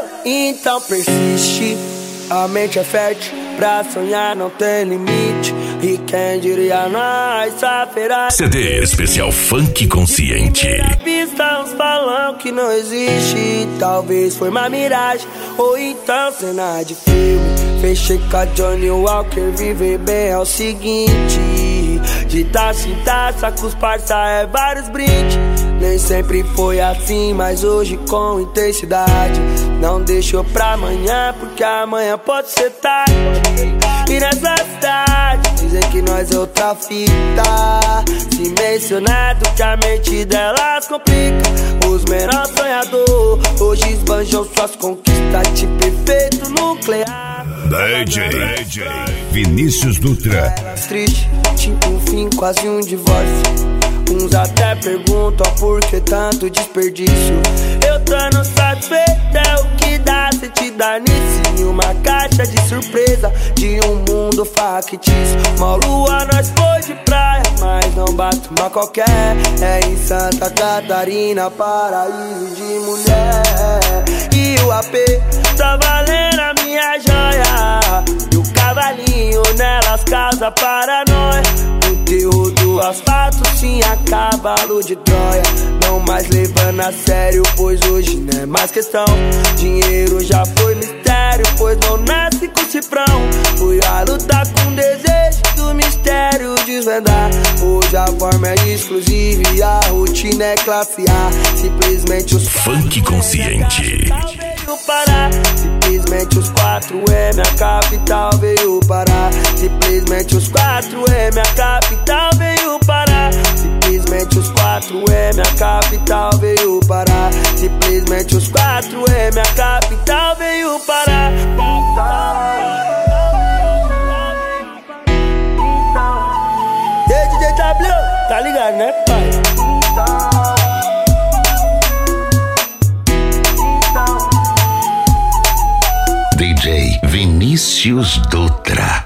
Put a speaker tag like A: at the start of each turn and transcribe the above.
A: Então persiste, a mente é fértil, pra sonhar não tem limite. E quem diria nós, saberá.
B: CD especial Funk Consciente.
A: Pista, uns falam que não existe. Talvez foi uma miragem, ou então cena de filme. Fechei com a Johnny Walker, viver bem é o seguinte: de taça em taça, com os parça é vários brindes. Nem sempre foi assim, mas hoje com intensidade. Não deixou pra amanhã, porque amanhã pode ser tarde. E nessa cidade, dizem que nós é outra fita. Se mencionado que a mente delas complica. Os menores sonhador, hoje esbanjam suas conquistas. Tipo efeito nuclear.
B: DJ Vinícius Dutra.
A: Triste, tipo um fim, quase um divórcio. Uns até perguntam por que tanto desperdício. Eu tô no satisfeito, é o que dá se te dar nisso. Em uma caixa de surpresa de um mundo factício. Uma lua nós foi de praia, mas não bate uma qualquer. É em Santa Catarina, paraíso de mulher. E o AP tá valendo a minha joia. E o cavalinho nelas causa paranoia. O terror do asfalto sim é cavalo de Troia. Não mais levando a sério, pois hoje não é mais questão. Dinheiro já foi mistério, pois não nasce com cifrão. Fui a lutar com desejo do mistério desvendar. Hoje a forma é exclusiva e a rotina é classe A. Simplesmente os
B: Funk Consciente.
A: Parar. Simplesmente os 4M, a capital veio parar. Simplesmente os 4M, a capital veio parar. Simplesmente os 4M, a capital veio parar. Simplesmente os 4M, a capital veio parar. E aí, DJ W, tá ligado, né, pai?
B: DJ Vinícius Dutra.